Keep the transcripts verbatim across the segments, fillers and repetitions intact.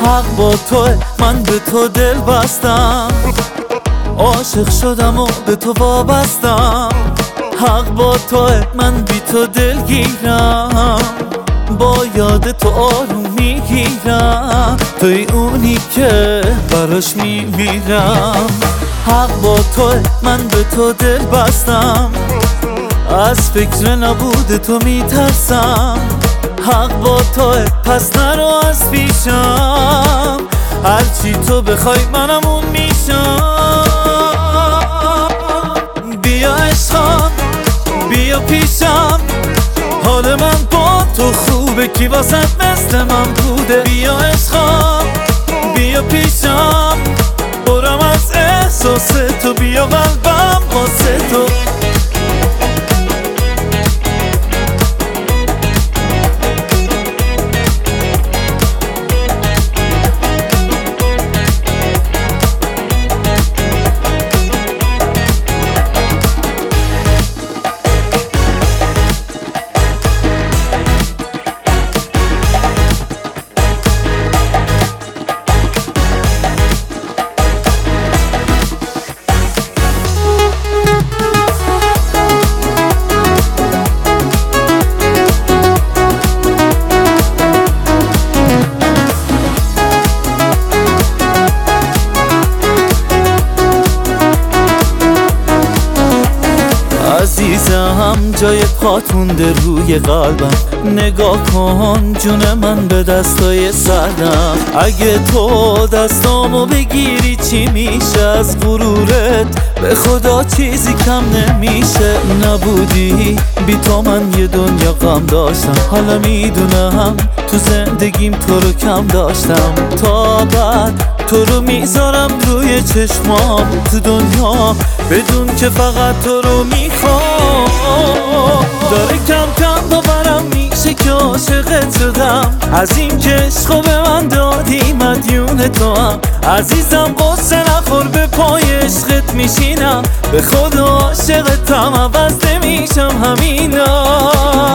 حق با توه، من به تو دل بستم، عاشق شدم و به تو وابستم. حق با توه، من بی تو دل گیرم، با یاد تو آروم میگیرم، توی اونی که براش میمیرم. حق با توه، من به تو دل بستم، از فکر نبود تو میترسم. حق با توه، پس نرو از پیشم، هرچی تو بخوای منم اون میشم. بیا عشقم، بیا پیشم، حال من با تو خوبه، کی واسه مثل من بوده. بیا عشقم، بیا پیشم، برم از احساس تو، بیا قلبم واسه تو. عزیزم جای پات مونده روی قلبم، نگاه کن جون من به دستای سردم. اگه تو دستامو بگیری چی میشه از غرورت؟ به خدا چیزی کم نمیشه. نبودی بی تو من یه دنیا غم داشتم، حالا میدونم تو زندگیم تو رو کم داشتم. تا بعد تو رو میذارم روی چشمام تو دنیا، بدون که فقط تو رو میخوام. داره کم کم باورم میشه که عاشقت شدم، از این که عشقو به من دادی مدیون تو هم. عزیزم قصه نخور، به پای عشقت میشینم، به خدا عاشقتم، عوض نمیشم همینا.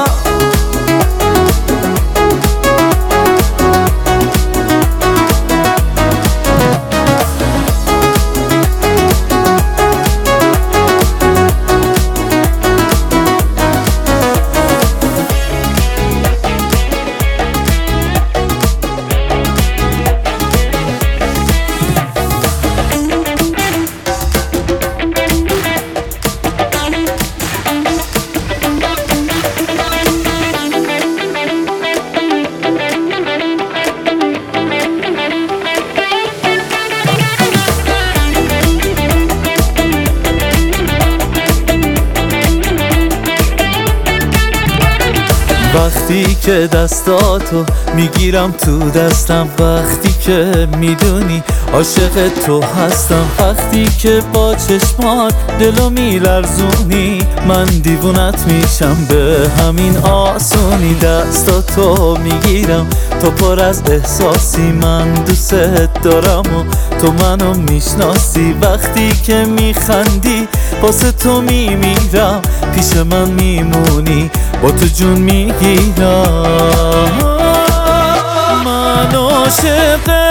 وقتی که دستاتو میگیرم تو دستم، وقتی که میدونی عاشق تو هستم، وقتی که با چشمات دلو میلرزونی، من دیوونت میشم به همین آسونی. دستاتو میگیرم تو پر از احساسی، من دوست دارم و تو منو میشناسی. وقتی که میخندی واسه تو میمیرم، پیش من میمونی با تو جون میگیرم. من عاشق